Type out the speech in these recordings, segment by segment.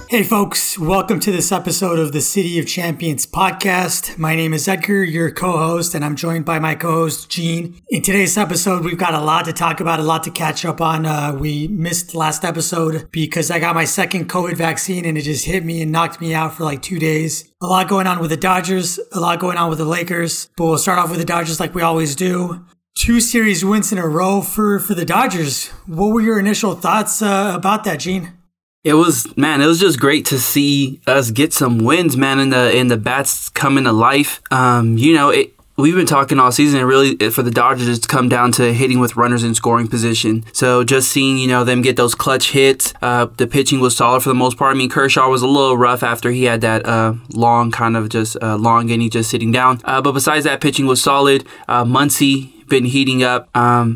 Hey folks, welcome to this episode of the City of Champions podcast. My name is Edgar, your co-host, and I'm joined by my co-host, Gene. In today's episode, we've got a lot to talk about, a lot to catch up on. We missed last episode because I got my second COVID vaccine and it just hit me and knocked me out for like 2 days. A lot going on with the Dodgers, a lot going on with the Lakers, but we'll start off with the Dodgers like we always do. 2 series wins in a row for the Dodgers. What were your initial thoughts about that, Gene? It was just great to see us get some wins, man, and the bats coming to life. We've been talking all season, and really for the Dodgers, it's come down to hitting with runners in scoring position. So just seeing, them get those clutch hits, the pitching was solid for the most part. I mean, Kershaw was a little rough after he had that long inning just sitting down. But besides that, pitching was solid. Muncy been heating up.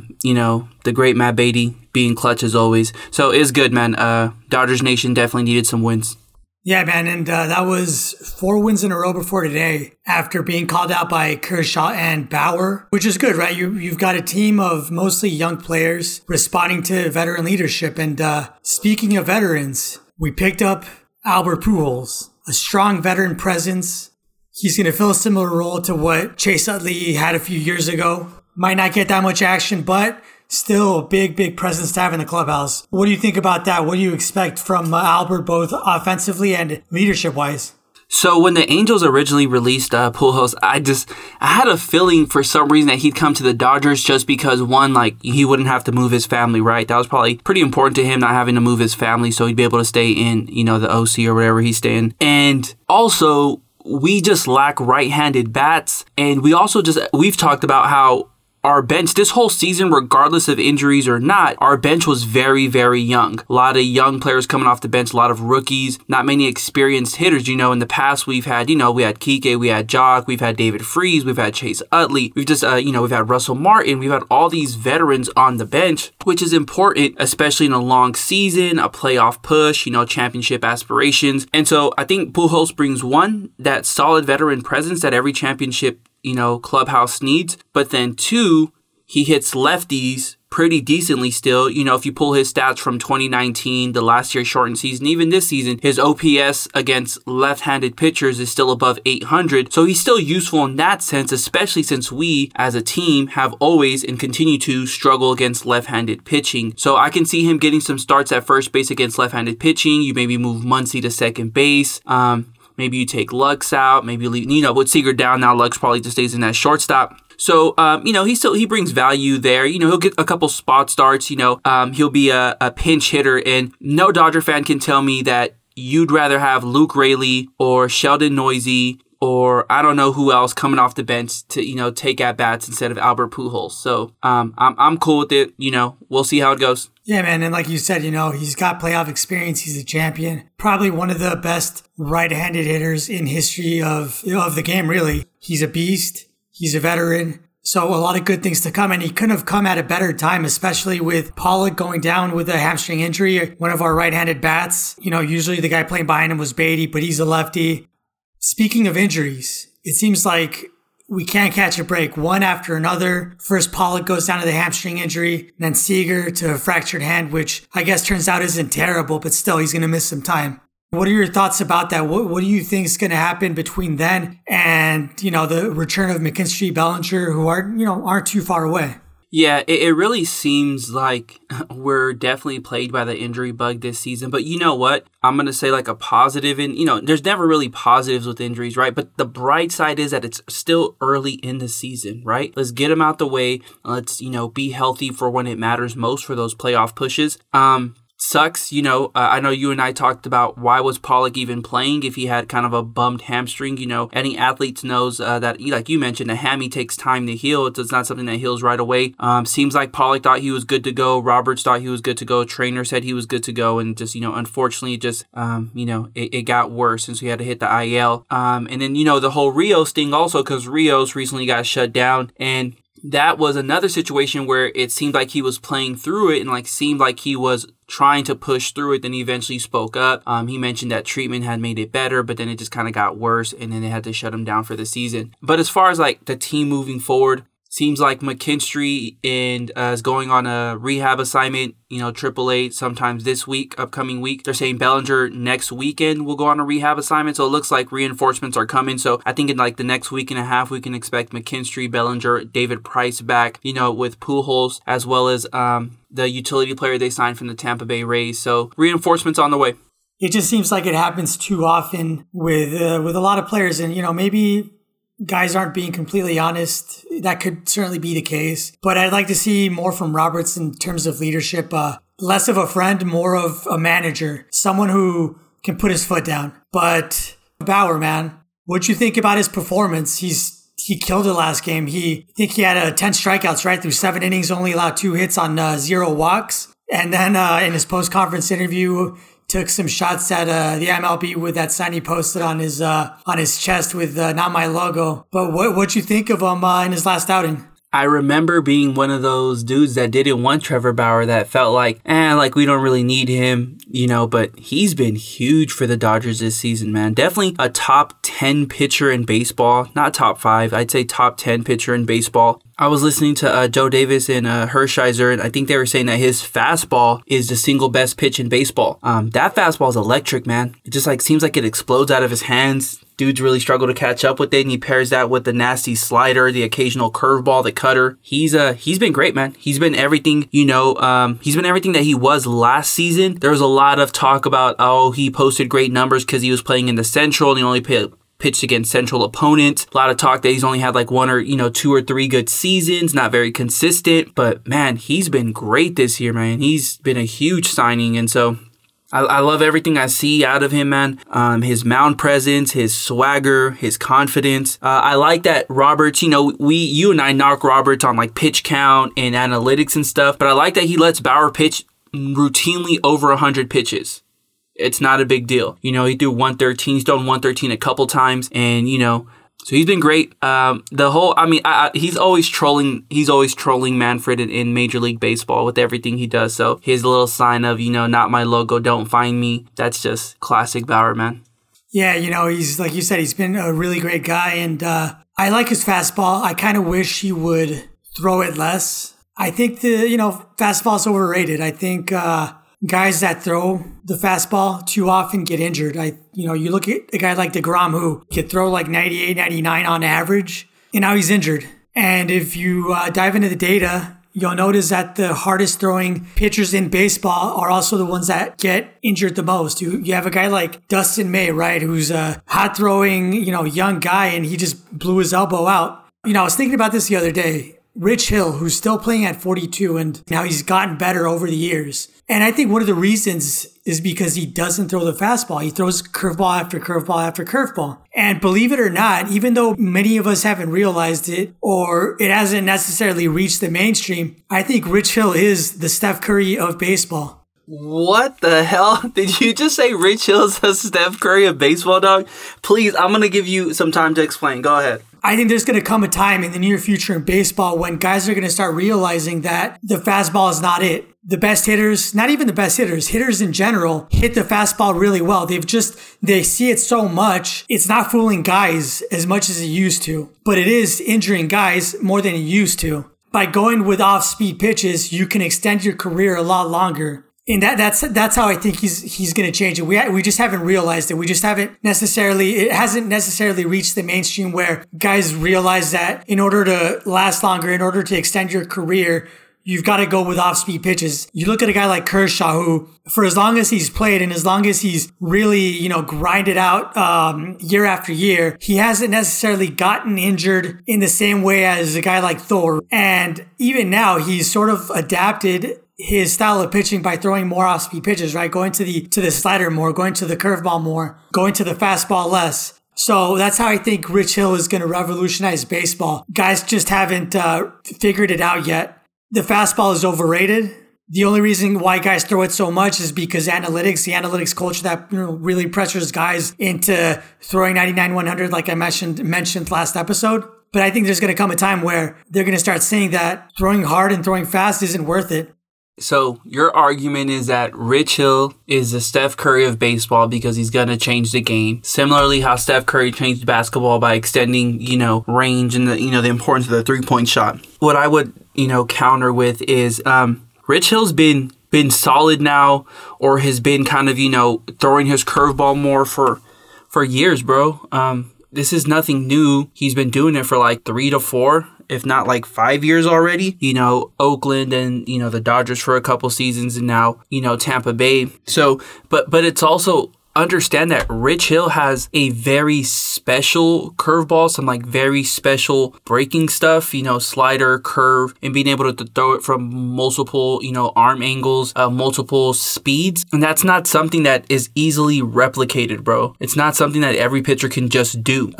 The great Matt Beatty being clutch as always. So it's good, man. Dodgers Nation definitely needed some wins. Yeah, man, and that was 4 wins in a row before today after being called out by Kershaw and Bauer, which is good, right? You've got a team of mostly young players responding to veteran leadership. And speaking of veterans, we picked up Albert Pujols, a strong veteran presence. He's going to fill a similar role to what Chase Utley had a few years ago. Might not get that much action, but still a big presence to have in the clubhouse. What do you think about that? What do you expect from Albert, both offensively and leadership-wise? So when the Angels originally released Pujols, I had a feeling for some reason that he'd come to the Dodgers just because, one, he wouldn't have to move his family, right? That was probably pretty important to him, not having to move his family, so he'd be able to stay in, the OC or whatever he's staying. And also, we just lack right-handed bats, and we've talked about how our bench, this whole season, regardless of injuries or not, our bench was very, very young. A lot of young players coming off the bench, a lot of rookies, not many experienced hitters. In the past, we've had, we had Kike, we had Jock, we've had David Freese, we've had Chase Utley, we've just, we've had Russell Martin, we've had all these veterans on the bench, which is important, especially in a long season, a playoff push, championship aspirations. And so I think Pujols brings, one, that solid veteran presence that every championship clubhouse needs. But then 2, he hits lefties pretty decently still. If you pull his stats from 2019, the last year's shortened season, even this season, his OPS against left-handed pitchers is still above 800. So he's still useful in that sense, especially since we as a team have always and continue to struggle against left-handed pitching. So I can see him getting some starts at first base against left-handed pitching. You maybe move Muncy to second base. Maybe you take Lux out. Maybe leave, with Seager down now, Lux probably just stays in that shortstop. So, he brings value there. He'll get a couple spot starts. He'll be a pinch hitter. And no Dodger fan can tell me that you'd rather have Luke Raley or Sheldon Neuse or I don't know who else coming off the bench to, take at-bats instead of Albert Pujols. So, I'm cool with it. We'll see how it goes. Yeah, man. And like you said, he's got playoff experience. He's a champion. Probably one of the best right-handed hitters in history of the game, really. He's a beast. He's a veteran. So a lot of good things to come. And he couldn't have come at a better time, especially with Pollock going down with a hamstring injury, one of our right-handed bats. Usually the guy playing behind him was Beatty, but he's a lefty. Speaking of injuries, it seems like we can't catch a break, one after another. First, Pollock goes down to the hamstring injury, then Seager to a fractured hand, which I guess turns out isn't terrible, but still, he's going to miss some time. What are your thoughts about that? What do you think is going to happen between then and, the return of McKinstry, Bellinger, who aren't too far away? Yeah, it really seems like we're definitely plagued by the injury bug this season. But you know what? I'm going to say a positive. And, there's never really positives with injuries, right? But the bright side is that it's still early in the season, right? Let's get them out the way. Let's, be healthy for when it matters most for those playoff pushes. Sucks, I know you and I talked about why was Pollock even playing if he had kind of a bummed hamstring. Any athlete knows that, like you mentioned, a hammy takes time to heal. It's not something that heals right away. Seems like Pollock thought he was good to go. Roberts thought he was good to go. Trainer said he was good to go. And just, unfortunately, it got worse since we had to hit the IL. And then, the whole Rios thing also, because Rios recently got shut down. And that was another situation where it seemed like he was playing through it and seemed like he was trying to push through it. Then he eventually spoke up. He mentioned that treatment had made it better, but then it just kind of got worse and then they had to shut him down for the season. But as far as the team moving forward, Seems like McKinstry is going on a rehab assignment, AAA sometimes this week, upcoming week. They're saying Bellinger next weekend will go on a rehab assignment. So it looks like reinforcements are coming. So I think in like the next week and a half, we can expect McKinstry, Bellinger, David Price back, with Pujols, as well as the utility player they signed from the Tampa Bay Rays. So reinforcements on the way. It just seems like it happens too often with a lot of players. And, maybe guys aren't being completely honest. That could certainly be the case. But I'd like to see more from Roberts in terms of leadership. Less of a friend, more of a manager. Someone who can put his foot down. But Bauer, man, what'd you think about his performance? He killed it last game. I think he had 10 strikeouts, right? Through 7 innings, only allowed 2 hits on 0 walks. And then in his post-conference interview, took some shots at the MLB with that sign he posted on his chest with not my logo. But what'd you think of him in his last outing? I remember being one of those dudes that didn't want Trevor Bauer, that felt like we don't really need him, but he's been huge for the Dodgers this season, man. Definitely a top 10 pitcher in baseball, not top 5. I'd say top 10 pitcher in baseball. I was listening to Joe Davis and Hershiser, and I think they were saying that his fastball is the single best pitch in baseball. That fastball is electric, man. It just seems like it explodes out of his hands. Dudes really struggle to catch up with it, and he pairs that with the nasty slider, the occasional curveball, the cutter. He's been great, man. He's been everything, he's been everything that he was last season. There was a lot of talk about, he posted great numbers because he was playing in the Central and he only pitched against Central opponents. A lot of talk that he's only had 1 or 2 or 3 good seasons, not very consistent. But man, he's been great this year, man. He's been a huge signing, and so I love everything I see out of him, man. His mound presence, his swagger, his confidence. I like that Roberts, you and I knock Roberts on pitch count and analytics and stuff, but I like that he lets Bauer pitch routinely over 100 pitches. It's not a big deal. He threw 113. He's thrown 113 a couple times, and so he's been great. He's always trolling. He's always trolling Manfred in Major League Baseball with everything he does. So his little sign of not my logo, don't find me. That's just classic Bauer, man. Yeah, he's like you said, he's been a really great guy, and I like his fastball. I kind of wish he would throw it less. I think the fastball's overrated. I think guys that throw the fastball too often get injured. You look at a guy like DeGrom who could throw 98, 99 on average, and now he's injured. And if you dive into the data, you'll notice that the hardest throwing pitchers in baseball are also the ones that get injured the most. You have a guy like Dustin May, right, who's a hot throwing, young guy, and he just blew his elbow out. I was thinking about this the other day. Rich Hill, who's still playing at 42, and now he's gotten better over the years. And I think one of the reasons is because he doesn't throw the fastball. He throws curveball after curveball after curveball. And believe it or not, even though many of us haven't realized it or it hasn't necessarily reached the mainstream, I think Rich Hill is the Steph Curry of baseball. What the hell? Did you just say Rich Hill's the Steph Curry of baseball, dog? Please, I'm going to give you some time to explain. Go ahead. I think there's going to come a time in the near future in baseball when guys are going to start realizing that the fastball is not it. The best hitters, not even the best hitters in general, hit the fastball really well. They see it so much, it's not fooling guys as much as it used to, but it is injuring guys more than it used to. By going with off-speed pitches, you can extend your career a lot longer. And that's how I think he's going to change it. We just haven't realized it. It hasn't necessarily reached the mainstream where guys realize that in order to last longer, in order to extend your career, you've got to go with off-speed pitches. You look at a guy like Kershaw, who, for as long as he's played and as long as he's really, grinded out year after year, he hasn't necessarily gotten injured in the same way as a guy like Thor. And even now, he's sort of adapted his style of pitching by throwing more off-speed pitches, right? Going to the slider more, going to the curveball more, going to the fastball less. So that's how I think Rich Hill is going to revolutionize baseball. Guys just haven't figured it out yet. The fastball is overrated. The only reason why guys throw it so much is because the analytics culture that really pressures guys into throwing 99, 100, like I mentioned last episode. But I think there's going to come a time where they're going to start saying that throwing hard and throwing fast isn't worth it. So your argument is that Rich Hill is the Steph Curry of baseball because he's going to change the game. Similarly, how Steph Curry changed basketball by extending, range and the importance of the 3-point shot. What I would, counter with is Rich Hill's been solid now, or has been kind of, throwing his curveball more for years, bro. This is nothing new. He's been doing it for like 3 to 4, if not like 5 years already. Oakland and, the Dodgers for a couple seasons, and now, Tampa Bay. So, but it's also understand that Rich Hill has a very special curveball, some like very special breaking stuff, slider, curve, and being able to throw it from multiple, arm angles, multiple speeds. And that's not something that is easily replicated, bro. It's not something that every pitcher can just do.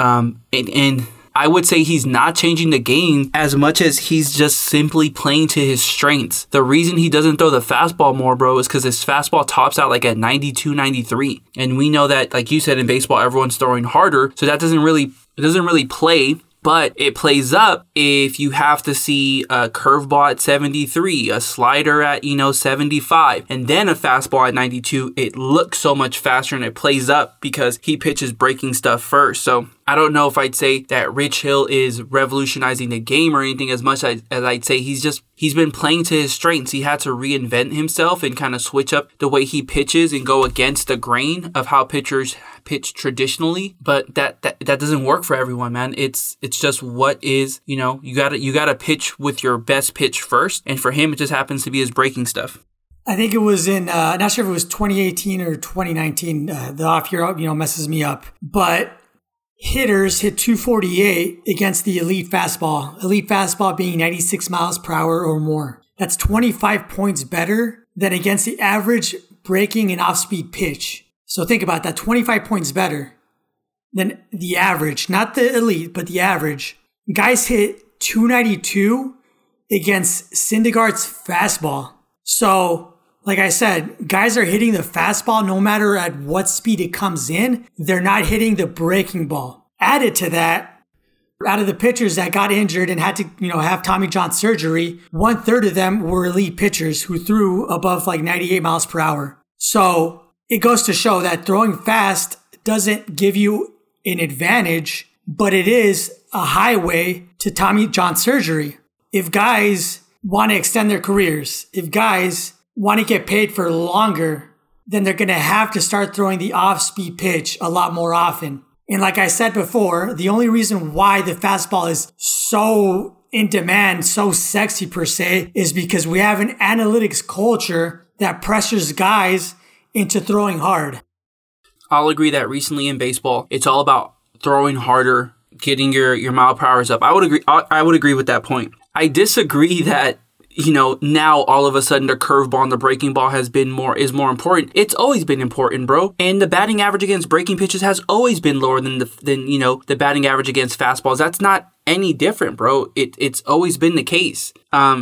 And I would say he's not changing the game as much as he's just simply playing to his strengths. The reason he doesn't throw the fastball more, bro, is because his fastball tops out like at 92, 93. And we know that, like you said, in baseball, everyone's throwing harder. So that doesn't really play. But it plays up if you have to see a curveball at 73, a slider at, 75, and then a fastball at 92. It looks so much faster and it plays up because he pitches breaking stuff first. So I don't know if I'd say that Rich Hill is revolutionizing the game or anything as much as I'd say he's been playing to his strengths. He had to reinvent himself and kind of switch up the way he pitches and go against the grain of how pitchers pitch traditionally. But that doesn't work for everyone, man. It's just what is, you gotta pitch with your best pitch first. And for him, it just happens to be his breaking stuff. I think it was in, not sure if it was 2018 or 2019. The off year, messes me up. But hitters hit 248 against the elite fastball. Elite fastball being 96 miles per hour or more. That's 25 points better than against the average breaking and off-speed pitch. So think about that, 25 points better than the average, not the elite, but the average. Guys hit 292 against Syndergaard's fastball. So, like I said, guys are hitting the fastball no matter at what speed it comes in. They're not hitting the breaking ball. Added to that, out of the pitchers that got injured and had to, have Tommy John surgery, 1/3 of them were elite pitchers who threw above like 98 miles per hour. So it goes to show that throwing fast doesn't give you an advantage, but it is a highway to Tommy John surgery. If guys want to extend their careers, if guys want to get paid for longer, then they're going to have to start throwing the off-speed pitch a lot more often. And like I said before, the only reason why the fastball is so in demand, so sexy per se, is because we have an analytics culture that pressures guys into throwing hard. I'll agree that recently in baseball, it's all about throwing harder, getting your mile per hours up. I would agree with that point. I disagree that, now all of a sudden the curveball and the breaking ball is more important. It's always been important, bro. And the batting average against breaking pitches has always been lower than the batting average against fastballs. That's not any different, bro. It's always been the case.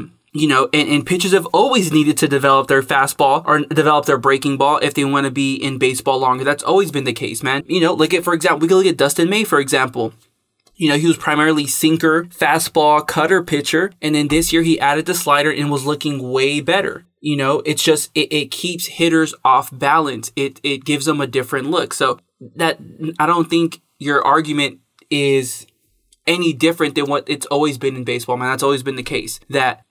And pitchers have always needed to develop their fastball or develop their breaking ball if they want to be in baseball longer. That's always been the case, man. For example, we can look at Dustin May, for example. He was primarily sinker, fastball, cutter pitcher. And then this year he added the slider and was looking way better. It's just, it keeps hitters off balance. It gives them a different look. So that, I don't think your argument is any different than what it's always been in baseball, man. That's always been the case. That,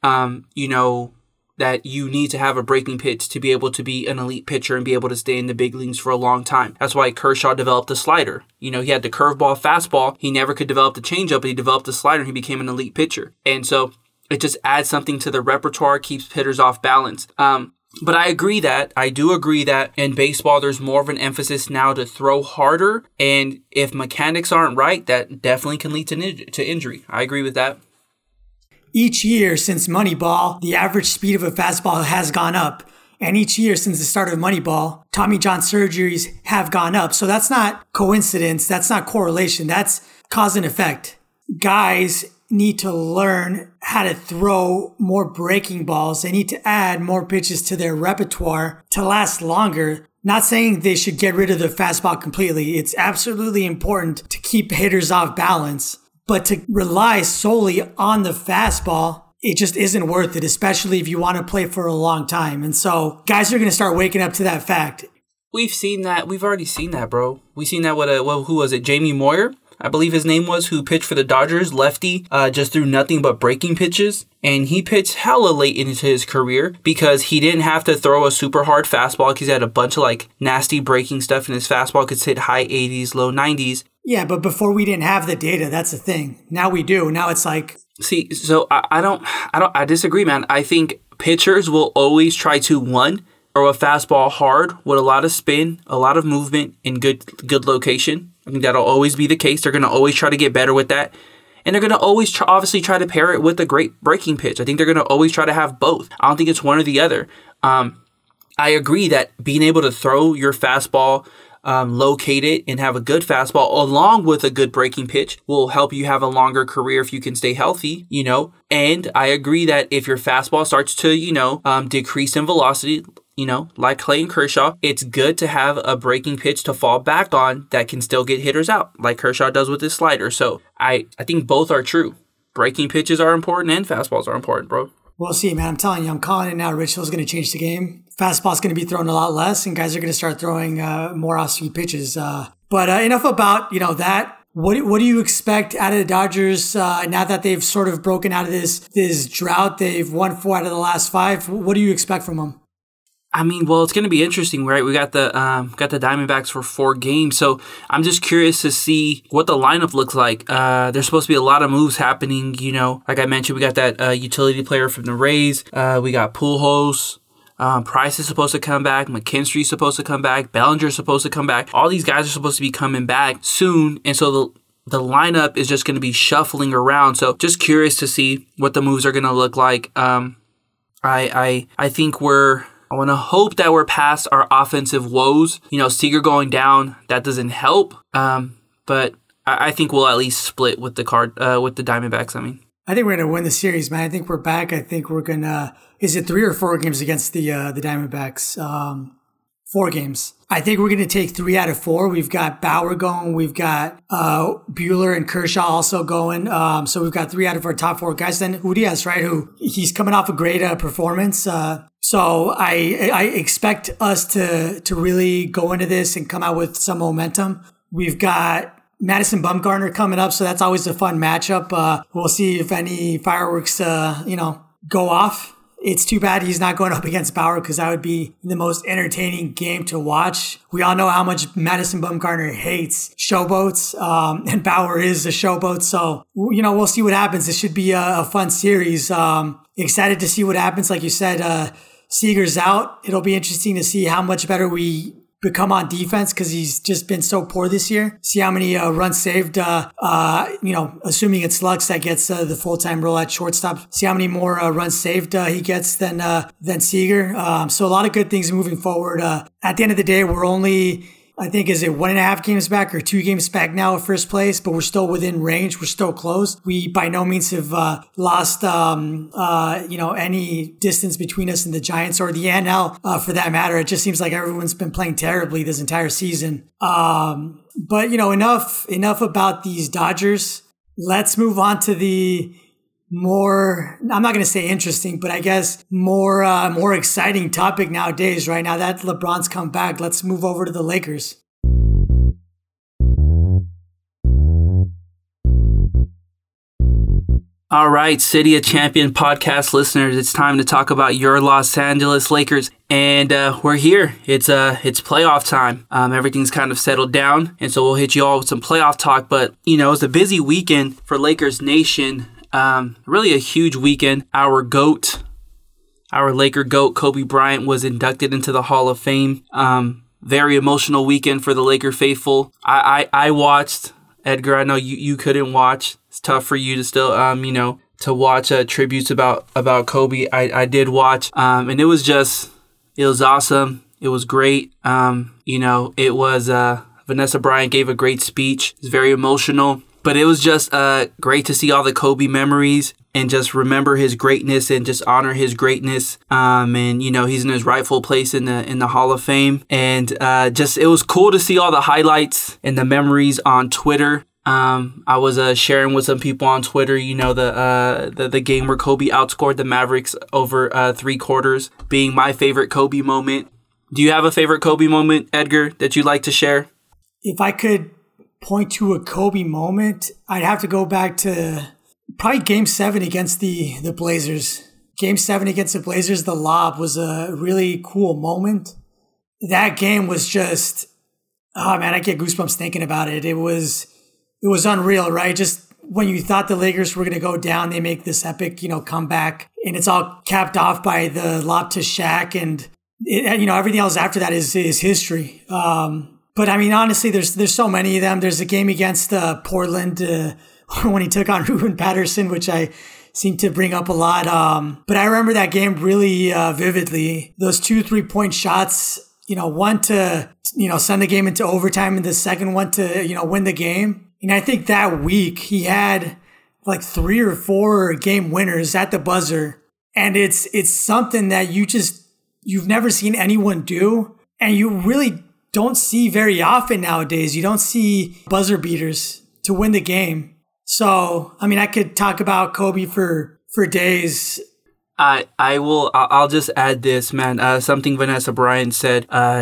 that you need to have a breaking pitch to be able to be an elite pitcher and be able to stay in the big leagues for a long time. That's why Kershaw developed the slider. He had the curveball, fastball. He never could develop the changeup, but he developed the slider and he became an elite pitcher. And so it just adds something to the repertoire, keeps hitters off balance. But I do agree that in baseball, there's more of an emphasis now to throw harder. And if mechanics aren't right, that definitely can lead to injury. I agree with that. Each year since Moneyball, the average speed of a fastball has gone up. And each year since the start of Moneyball, Tommy John surgeries have gone up. So that's not coincidence. That's not correlation. That's cause and effect. Guys need to learn how to throw more breaking balls. They need to add more pitches to their repertoire to last longer. Not saying they should get rid of the fastball completely. It's absolutely important to keep hitters off balance. But to rely solely on the fastball it just isn't worth it, especially if you want to play for a long time. And so guys are going to start waking up to that fact. We've seen that. We've already seen that, bro. We've seen that with who was it? Jamie Moyer, I believe his name was, who pitched for the Dodgers, lefty, just threw nothing but breaking pitches. And he pitched hella late into his career because he didn't have to throw a super hard fastball because he had a bunch of like nasty breaking stuff in his fastball. Could hit high 80s, low 90s. Yeah, but before we didn't have the data. That's the thing. Now we do. Now it's like... See, so I disagree, man. I think pitchers will always try to, one, throw a fastball hard with a lot of spin, a lot of movement, and good location. I think that'll always be the case. They're going to always try to get better with that. And they're going to always obviously try to pair it with a great breaking pitch. I think they're going to always try to have both. I don't think it's one or the other. I agree that being able to throw your fastball, locate it, and have a good fastball along with a good breaking pitch will help you have a longer career if you can stay healthy, you know. And I agree that if your fastball starts to, decrease in velocity, like Clayton Kershaw, it's good to have a breaking pitch to fall back on that can still get hitters out, like Kershaw does with his slider. So I think both are true. Breaking pitches are important and fastballs are important, bro. We'll see, man. I'm telling you, I'm calling it now. Rich Hill's going to change the game. Fastball's going to be thrown a lot less, and guys are going to start throwing more off-speed pitches. But enough about that. What do you expect out of the Dodgers now that they've sort of broken out of this drought? They've won 4 out of the last 5. What do you expect from them? I mean, well, it's going to be interesting, right? We got the Diamondbacks for 4 games, so I'm just curious to see what the lineup looks like. There's supposed to be a lot of moves happening, Like I mentioned, we got that utility player from the Rays. We got Pujols. Price is supposed to come back. McKinstry's supposed to come back. Bellinger's supposed to come back. All these guys are supposed to be coming back soon, and so the lineup is just going to be shuffling around. So just curious to see what the moves are going to look like. I think I want to hope that we're past our offensive woes. Seager going down, that doesn't help. But I think we'll at least split with the Diamondbacks. I think we're going to win the series, man. I think we're back. I think we're going to... Is it 3 or 4 games against the Diamondbacks? 4 games. I think we're going to take 3 out of 4. We've got Bauer going. We've got Buehler and Kershaw also going. So we've got 3 out of our top 4 guys. Then Urias, right? He's coming off a great performance. So I expect us to really go into this and come out with some momentum. We've got Madison Bumgarner coming up, so that's always a fun matchup. We'll see if any fireworks, go off. It's too bad he's not going up against Bauer because that would be the most entertaining game to watch. We all know how much Madison Bumgarner hates showboats, and Bauer is a showboat. So, we'll see what happens. This should be a fun series. Excited to see what happens. Like you said, Seager's out. It'll be interesting to see how much better we become on defense because he's just been so poor this year. See how many runs saved, assuming it's Lux that gets the full-time role at shortstop. See how many more runs saved he gets than Seager. So a lot of good things moving forward. At the end of the day, we're only... I think, is it 1.5 games back or 2 games back now at first place, but we're still within range. We're still close. We by no means have lost, any distance between us and the Giants or the NL for that matter. It just seems like everyone's been playing terribly this entire season. But enough about these Dodgers. Let's move on to the more, I'm not going to say interesting, but I guess more exciting topic nowadays, right? Now that LeBron's come back, let's move over to the Lakers. All right, City of Champion podcast listeners, it's time to talk about your Los Angeles Lakers. And we're here. It's playoff time. Everything's kind of settled down. And so we'll hit you all with some playoff talk. But, it's a busy weekend for Lakers Nation. Really a huge weekend. Our Laker GOAT, Kobe Bryant, was inducted into the Hall of Fame. Very emotional weekend for the Laker faithful. I watched. Edgar, I know you couldn't watch. It's tough for you to still, to watch tributes about Kobe. I did watch, and it was awesome. It was great. It was, Vanessa Bryant gave a great speech. It's very emotional. But it was just great to see all the Kobe memories and just remember his greatness and just honor his greatness. And he's in his rightful place in the Hall of Fame. And it was cool to see all the highlights and the memories on Twitter. I was sharing with some people on Twitter, the game where Kobe outscored the Mavericks over 3 quarters being my favorite Kobe moment. Do you have a favorite Kobe moment, Edgar, that you'd like to share? If I could point to a Kobe moment, I'd have to go back to probably Game 7 against the Blazers. Game 7 against the Blazers, the lob was a really cool moment. That game was just, oh man, I get goosebumps thinking about it. It was unreal, right? Just when you thought the Lakers were going to go down, they make this epic, comeback, and it's all capped off by the lob to Shaq, and everything else after that is history. But I mean, honestly, there's so many of them. There's a game against Portland when he took on Ruben Patterson, which I seem to bring up a lot. But I remember that game really vividly. Those 2 3-point shots, one to send the game into overtime, and the second one to win the game. And I think that week he had like 3 or 4 game winners at the buzzer, and it's something that you've never seen anyone do, and you really don't see very often nowadays. You don't see buzzer beaters to win the game. So, I mean, I could talk about Kobe for days. I'll just add this, man. Something Vanessa Bryant said,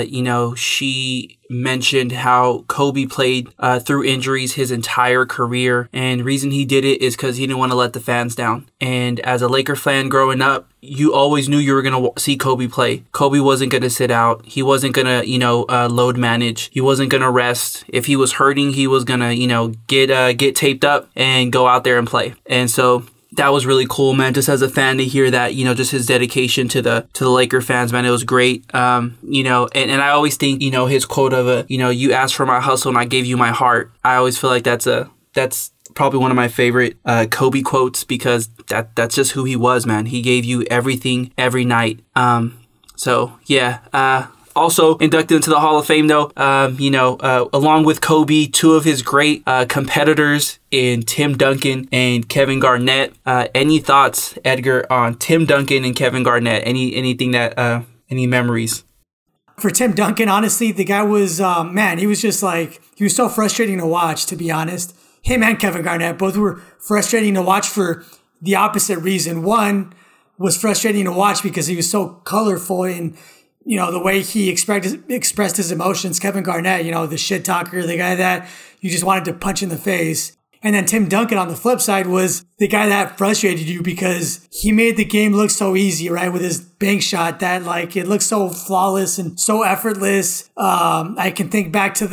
she mentioned how Kobe played through injuries his entire career. And the reason he did it is because he didn't want to let the fans down. And as a Laker fan growing up, you always knew you were going to see Kobe play. Kobe wasn't going to sit out. He wasn't going to, load manage. He wasn't going to rest. If he was hurting, he was going to, get taped up and go out there and play. And so that was really cool, man. Just as a fan to hear that, just his dedication to the Laker fans, man, it was great. And I always think, his quote of you asked for my hustle and I gave you my heart. I always feel like that's probably one of my favorite Kobe quotes, because that's just who he was, man. He gave you everything every night. Also inducted into the Hall of Fame, though, along with Kobe, 2 of his great competitors in Tim Duncan and Kevin Garnett. Any thoughts, Edgar, on Tim Duncan and Kevin Garnett? Any memories? For Tim Duncan, honestly, the guy was, he was just he was so frustrating to watch, to be honest. Him and Kevin Garnett both were frustrating to watch for the opposite reason. One was frustrating to watch because he was so colorful in the way he expressed his emotions. Kevin Garnett, the shit talker, the guy that you just wanted to punch in the face. And then Tim Duncan on the flip side was the guy that frustrated you because he made the game look so easy, right? With his bank shot that it looked so flawless and so effortless. I can think back to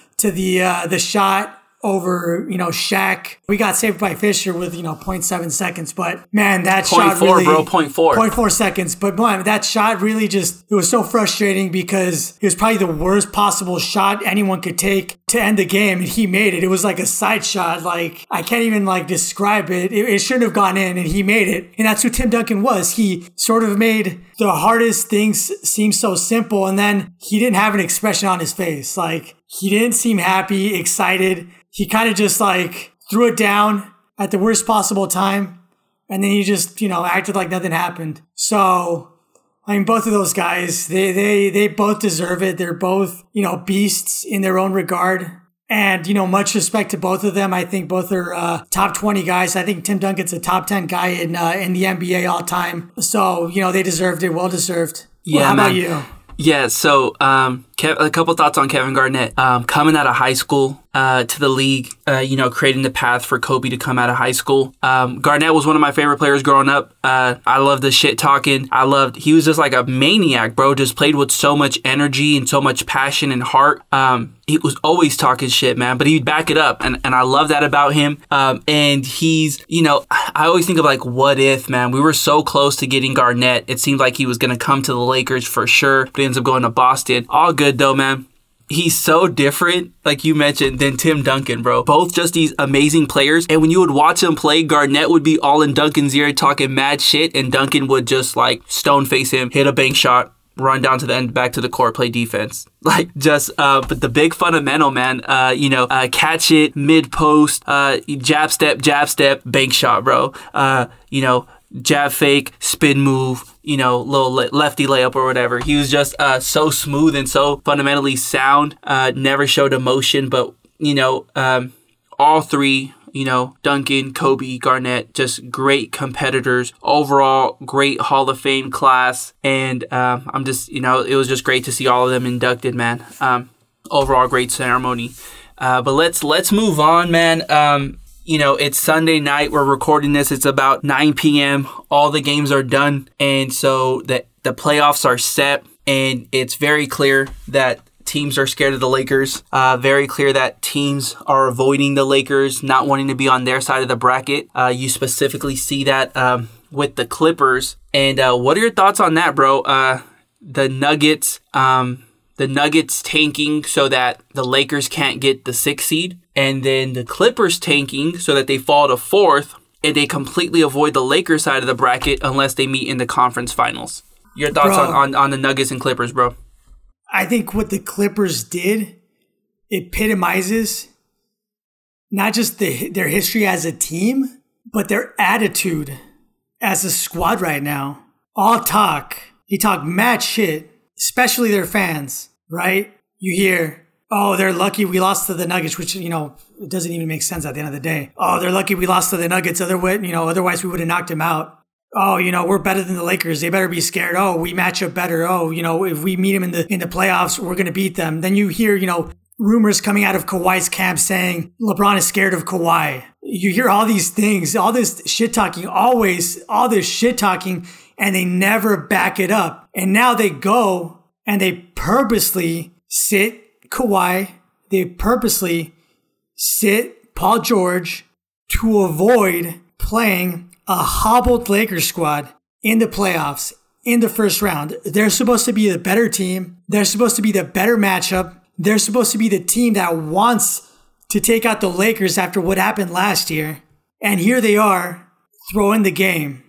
the shot over, Shaq. We got saved by Fisher with, 0.7 seconds. But man, that shot really... 0.4 seconds. But man, that shot really it was so frustrating because it was probably the worst possible shot anyone could take to end the game. And he made it. It was like a side shot. I can't even describe it. It shouldn't have gone in, and he made it. And that's who Tim Duncan was. He sort of made the hardest things seem so simple. And then he didn't have an expression on his face. He didn't seem happy, excited. He kind of just threw it down at the worst possible time. And then he just, acted like nothing happened. So, I mean, both of those guys, they both deserve it. They're both, beasts in their own regard. And, much respect to both of them. I think both are top 20 guys. I think Tim Duncan's a top 10 guy in the NBA all time. So, they deserved it. Well deserved. Yeah, how about you? Yeah, so a couple thoughts on Kevin Garnett. Coming out of high school to the league, creating the path for Kobe to come out of high school. Garnett was one of my favorite players growing up. I loved the shit talking. He was just like a maniac, bro. Just played with so much energy and so much passion and heart. He was always talking shit, man, but he'd back it up. And I love that about him. And he's, I always think of what if, man. We were so close to getting Garnett. It seemed like he was going to come to the Lakers for sure, but he ends up going to Boston. All good though, man. He's so different, like you mentioned, than Tim Duncan, bro. Both just these amazing players. And when you would watch them play, Garnett would be all in Duncan's ear talking mad shit, and Duncan would just stone face him, hit a bank shot, run down to the end, back to the court, play defense. But the big fundamental, man, catch it, mid post, jab step, bank shot, bro. Jab fake, spin move, little lefty layup or whatever. He was just so smooth and so fundamentally sound. Never showed emotion, but all three, Duncan, Kobe, Garnett, just great competitors. Overall, great Hall of Fame class. And I'm just, it was just great to see all of them inducted, man. Overall, great ceremony. But let's move on, man. It's Sunday night. We're recording this. It's about 9 p.m. All the games are done. And so the playoffs are set. And it's very clear that teams are scared of the Lakers. Very clear that teams are avoiding the Lakers, not wanting to be on their side of the bracket. You specifically see that with the Clippers. And what are your thoughts on that, bro? The Nuggets tanking so that the Lakers can't get the 6th seed, and then the Clippers tanking so that they fall to 4th, and they completely avoid the Lakers side of the bracket unless they meet in the conference finals. Your thoughts on the Nuggets and Clippers, bro? I think what the Clippers did epitomizes not just their history as a team, but their attitude as a squad right now. All talk. They talk mad shit, especially their fans, right? You hear, oh, they're lucky we lost to the Nuggets, which, it doesn't even make sense at the end of the day. Oh, they're lucky we lost to the Nuggets. Otherwise we would have knocked them out. Oh, we're better than the Lakers. They better be scared. Oh, we match up better. Oh, if we meet them in the playoffs, we're going to beat them. Then you hear, rumors coming out of Kawhi's camp saying LeBron is scared of Kawhi. You hear all these things, all this shit talking, all this shit talking, and they never back it up. And now they go and they purposely sit Kawhi. They purposely sit Paul George to avoid playing a hobbled Lakers squad in the playoffs, in the first round. They're supposed to be the better team. They're supposed to be the better matchup. They're supposed to be the team that wants to take out the Lakers after what happened last year. And here they are, throwing the game.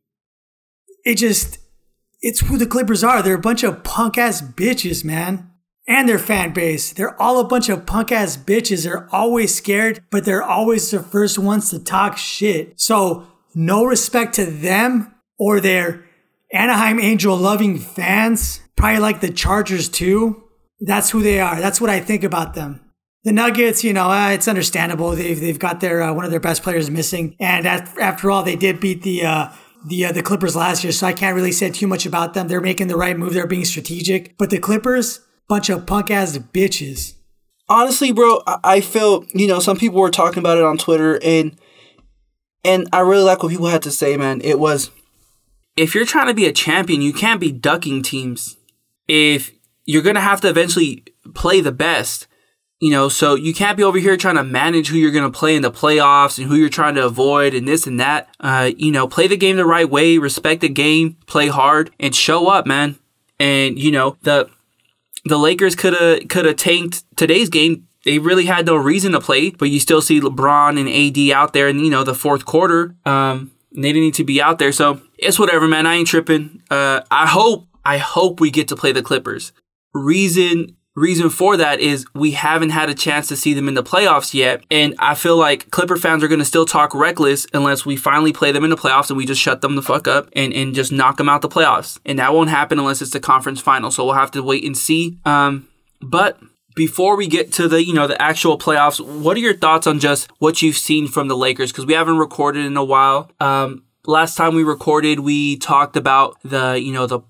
It's who the Clippers are. They're a bunch of punk-ass bitches, man. And their fan base. They're all a bunch of punk-ass bitches. They're always scared, but they're always the first ones to talk shit. So, no respect to them or their Anaheim Angel loving fans. Probably like the Chargers too. That's who they are. That's what I think about them. The Nuggets, it's understandable. They've got their one of their best players missing, and after all, they did beat the Clippers last year. So I can't really say too much about them. They're making the right move. They're being strategic. But the Clippers, bunch of punk ass bitches. Honestly, bro, I feel some people were talking about it on Twitter and I really like what people had to say, man. It was, if you're trying to be a champion, you can't be ducking teams. If you're going to have to eventually play the best, so you can't be over here trying to manage who you're going to play in the playoffs and who you're trying to avoid and this and that. Play the game the right way, respect the game, play hard, and show up, man. And, the Lakers could have tanked today's game. They really had no reason to play, but you still see LeBron and AD out there in, the fourth quarter. They didn't need to be out there. So it's whatever, man. I ain't tripping. I hope we get to play the Clippers. Reason for that is we haven't had a chance to see them in the playoffs yet. And I feel like Clipper fans are going to still talk reckless unless we finally play them in the playoffs and we just shut them the fuck up and just knock them out the playoffs. And that won't happen unless it's the conference final. So we'll have to wait and see. But before we get to the actual playoffs, what are your thoughts on just what you've seen from the Lakers? Because we haven't recorded in a while. Last time we recorded, we talked about the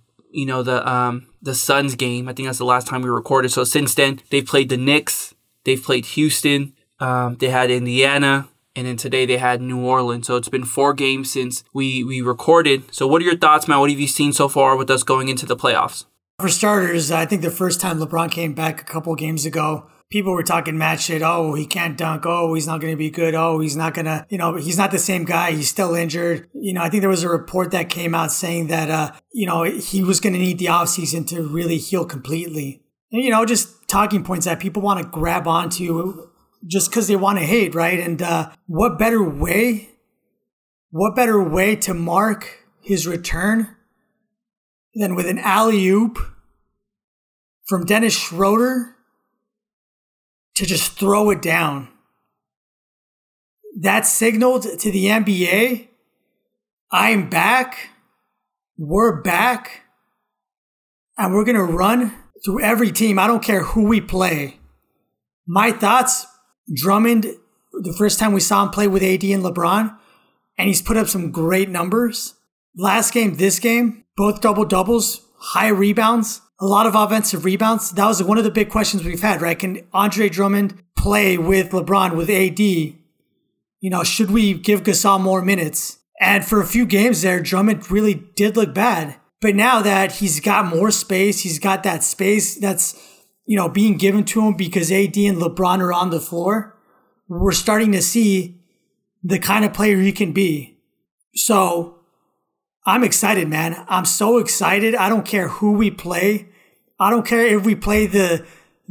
Suns game. I think that's the last time we recorded. So since then, they've played the Knicks, they've played Houston, they had Indiana, and then today they had New Orleans. So it's been 4 games since we recorded. So what are your thoughts, man? What have you seen so far with us going into the playoffs? For starters, I think the first time LeBron came back a couple games ago, people were talking mad shit. Oh, he can't dunk. Oh, he's not going to be good. Oh, he's not going to, he's not the same guy. He's still injured. I think there was a report that came out saying that, he was going to need the offseason to really heal completely. And, just talking points that people want to grab onto just because they want to hate, right? And what better way to mark his return than with an alley-oop from Dennis Schroeder to just throw it down. That signaled to the NBA, I'm back, we're back, and we're going to run through every team. I don't care who we play. My thoughts, Drummond the first time we saw him play with AD and LeBron, and he's put up some great numbers. Last game, this game, both double-doubles, high rebounds, a lot of offensive rebounds. That was one of the big questions we've had, right? Can Andre Drummond play with LeBron, with AD? You know, should we give Gasol more minutes? And for a few games there, Drummond really did look bad. But now that he's got more space, he's got that space that's, you know, being given to him because AD and LeBron are on the floor, we're starting to see the kind of player he can be. So I'm excited, man. I'm so excited. I don't care who we play. I don't care if we play the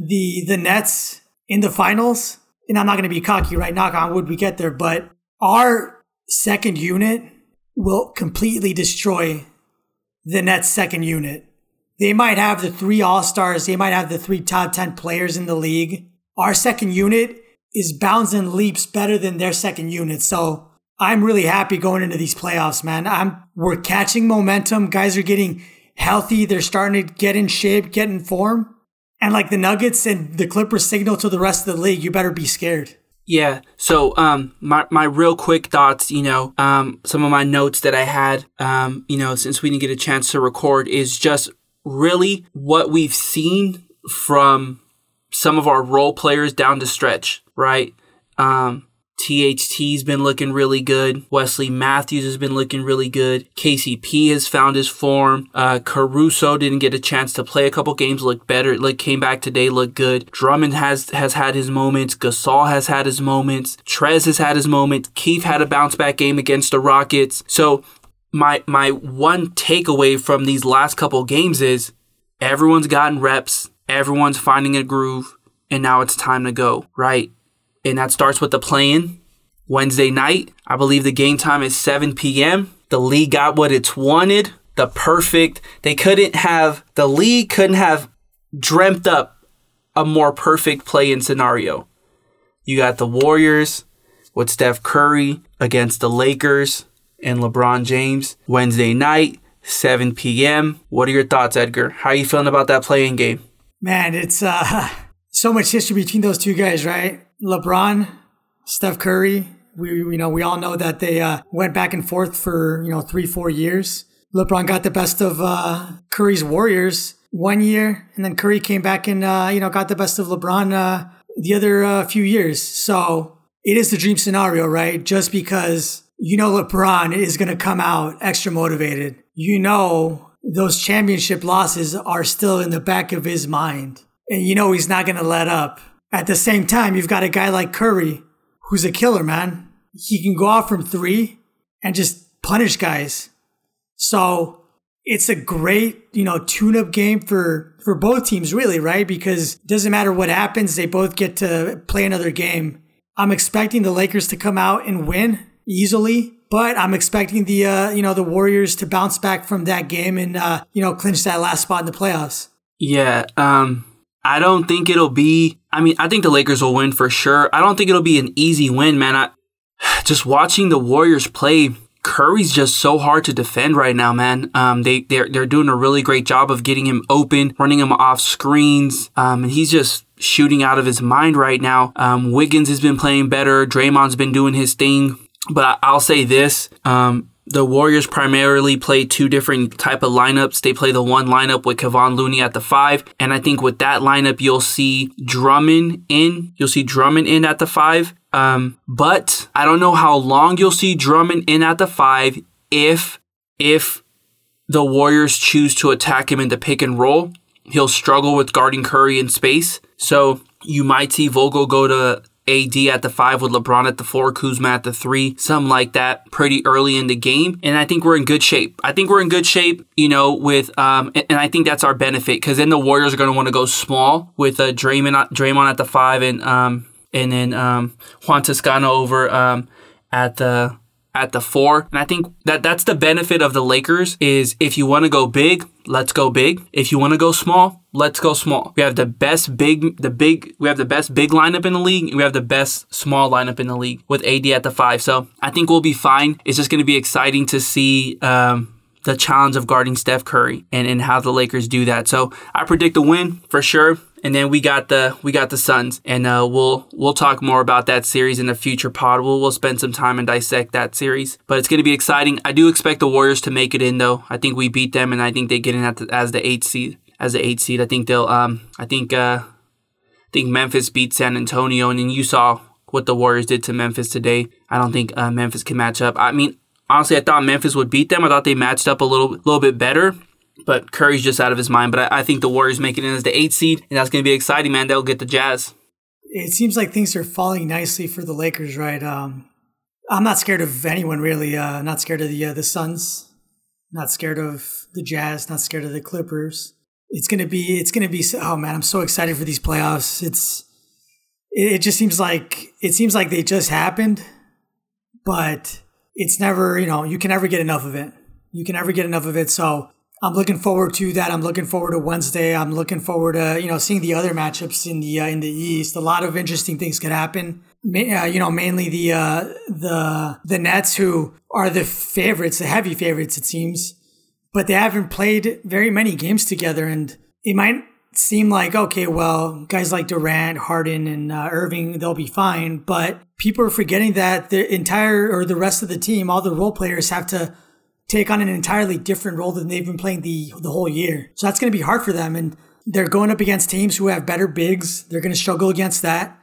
Nets in the finals. And I'm not going to be cocky, right? Knock on wood, we get there. But our second unit will completely destroy the Nets' second unit. They might have the 3 All-Stars. They might have the 3 top 10 players in the league. Our second unit is bounds and leaps better than their second unit. So I'm really happy going into these playoffs, man. We're catching momentum. Guys are getting healthy. They're starting to get in shape, get in form. And like the Nuggets and the Clippers signal to the rest of the league, you better be scared. Yeah. So, my real quick thoughts, you know, some of my notes that I had, you know, since we didn't get a chance to record is just really what we've seen from some of our role players down the stretch, right? THT's been looking really good. Wesley Matthews has been looking really good. KCP has found his form. Caruso didn't get a chance to play a couple games, looked better. Came back today, looked good. Drummond has had his moments. Gasol has had his moments. Trez has had his moments. Keith had a bounce back game against the Rockets. So my one takeaway from these last couple games is everyone's gotten reps. Everyone's finding a groove. And now it's time to go, right? And that starts with the play-in Wednesday night. I believe the game time is 7 p.m. The league got what it's wanted. The league couldn't have dreamt up a more perfect play-in scenario. You got the Warriors with Steph Curry against the Lakers and LeBron James. Wednesday night, 7 p.m. What are your thoughts, Edgar? How are you feeling about that play-in game? Man, it's so much history between those two guys, right? LeBron, Steph Curry, we all know that they went back and forth for 3-4 years. LeBron got the best of Curry's Warriors 1 year, and then Curry came back and got the best of LeBron the other few years. So it is the dream scenario, right? Just because LeBron is going to come out extra motivated. Those championship losses are still in the back of his mind, and he's not going to let up. At the same time, you've got a guy like Curry, who's a killer, man. He can go out from 3 and just punish guys. So it's a great, tune-up game for both teams, really, right? Because it doesn't matter what happens, they both get to play another game. I'm expecting the Lakers to come out and win easily, but I'm expecting the Warriors to bounce back from that game and clinch that last spot in the playoffs. Yeah, I don't think it'll be... I think the Lakers will win for sure. I don't think it'll be an easy win, man. Just watching the Warriors play, Curry's just so hard to defend right now, man. They're doing a really great job of getting him open, running him off screens, and he's just shooting out of his mind right now. Wiggins has been playing better. Draymond's been doing his thing. But I'll say this. The Warriors primarily play 2 different type of lineups. They play the one lineup with Kevon Looney at the 5. And I think with that lineup, you'll see Drummond in. You'll see Drummond in at the 5. But I don't know how long you'll see Drummond in at the 5 if the Warriors choose to attack him in the pick and roll. He'll struggle with guarding Curry in space. So you might see Vogel go to AD at the 5 with LeBron at the 4, Kuzma at the 3, something like that pretty early in the game. And I think we're in good shape. with, and I think that's our benefit because then the Warriors are going to want to go small with Draymond at the 5 and then Juan Toscano over at the 4. And I think that's the benefit of the Lakers is if you want to go big, let's go big. If you want to go small, let's go small. We have the best big lineup in the league. We have the best small lineup in the league with AD at the 5. So I think we'll be fine. It's just going to be exciting to see the challenge of guarding Steph Curry and how the Lakers do that. So I predict a win for sure. and then we got the Suns, and we'll talk more about that series in a future pod. We'll spend some time and dissect that series, but it's going to be exciting. I do expect the Warriors to make it in, though. I think we beat them, and I think they get in as the 8th seed. I think they'll. I think Memphis beat San Antonio, and then you saw what the Warriors did to Memphis today. I don't think Memphis can match up. I mean, honestly, I thought Memphis would beat them. I thought they matched up a little bit better. But Curry's just out of his mind. But I think the Warriors make it in as the 8th seed, and that's going to be exciting, man. They'll get the Jazz. It seems like things are falling nicely for the Lakers, right? I'm not scared of anyone, really. Not scared of the Suns. Not scared of the Jazz. Not scared of the Clippers. It's gonna be. Oh man, I'm so excited for these playoffs. It just seems like they just happened, but it's never. You can never get enough of it. So I'm looking forward to that. I'm looking forward to Wednesday. I'm looking forward to seeing the other matchups in the East. A lot of interesting things could happen. Mainly the Nets, who are the favorites, the heavy favorites, it seems. But they haven't played very many games together, and it might seem like, okay, well, guys like Durant, Harden, and Irving, they'll be fine. But people are forgetting that the rest of the team, all the role players, have to take on an entirely different role than they've been playing the whole year. So that's going to be hard for them, and they're going up against teams who have better bigs. They're going to struggle against that.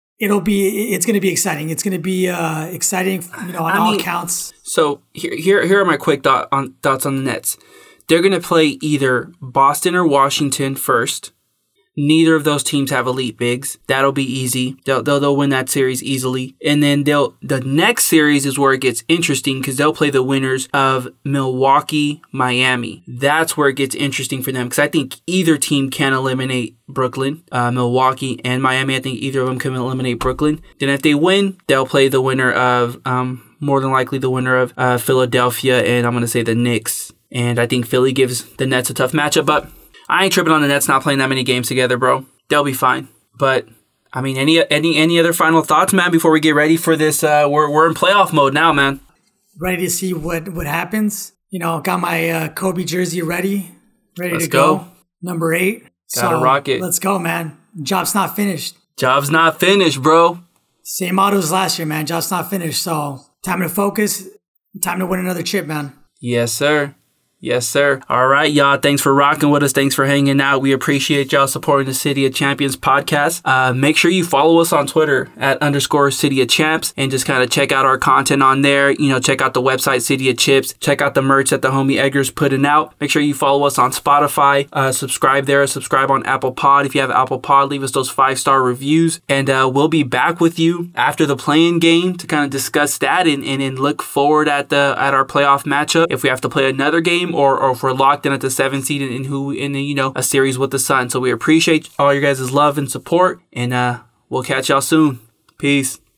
It's going to be exciting. It's going to be exciting, on all counts. So here are my quick thoughts on the Nets. They're going to play either Boston or Washington first. Neither of those teams have elite bigs. That'll be easy. They'll win that series easily. And then the next series is where it gets interesting because they'll play the winners of Milwaukee, Miami. That's where it gets interesting for them because I think either team can eliminate Brooklyn, Milwaukee, and Miami. I think either of them can eliminate Brooklyn. Then if they win, they'll play the winner of, more than likely the winner of Philadelphia, and I'm going to say the Knicks. And I think Philly gives the Nets a tough matchup, but I ain't tripping on the Nets not playing that many games together, bro. They'll be fine. But I mean, any other final thoughts, man? Before we get ready for this, we're in playoff mode now, man. Ready to see what happens. Got my Kobe jersey ready Let's to go. Number 8. Gotta rock it. Let's go, man. Job's not finished. Job's not finished, bro. Same motto as last year, man. Job's not finished. So time to focus. Time to win another chip, man. Yes, sir. Yes, sir. All right, y'all. Thanks for rocking with us. Thanks for hanging out. We appreciate y'all supporting the City of Champions podcast. Make sure you follow us on Twitter at _City of Champs and just kind of check out our content on there. Check out the website, City of Chips. Check out the merch that the homie Edgar's putting out. Make sure you follow us on Spotify. Subscribe there. Subscribe on Apple Pod. If you have Apple Pod, leave us those 5-star reviews. And we'll be back with you after the play-in game to kind of discuss that and look forward at our playoff matchup. If we have to play another game, or if we're locked in at the 7th seed in a series with the Sun. So we appreciate all your guys' love and support, and we'll catch y'all soon. Peace.